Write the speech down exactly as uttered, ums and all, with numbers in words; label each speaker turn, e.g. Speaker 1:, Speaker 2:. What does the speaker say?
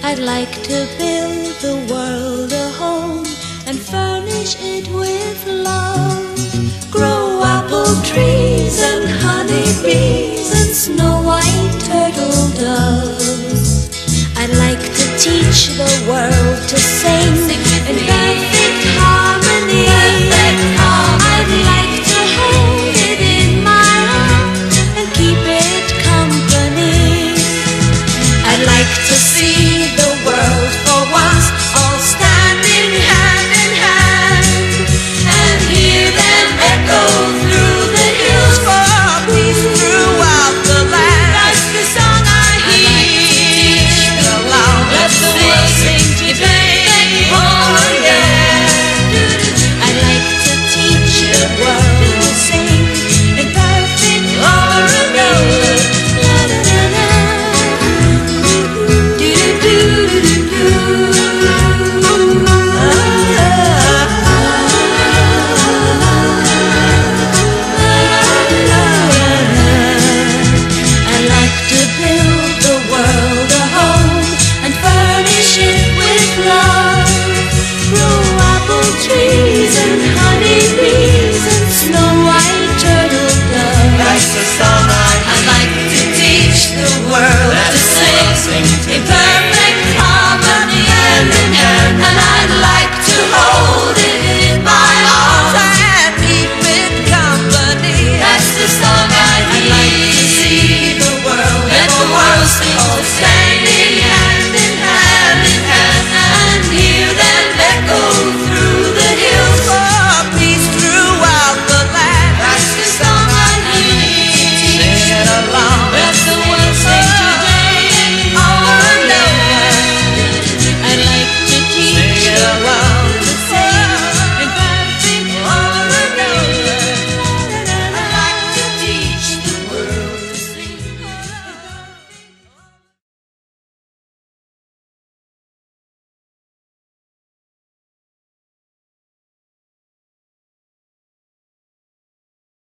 Speaker 1: I'd like to build the world a home and furnish it with love. Grow apple trees and honey bees and snow white turtle doves. I'd like to teach the world to sing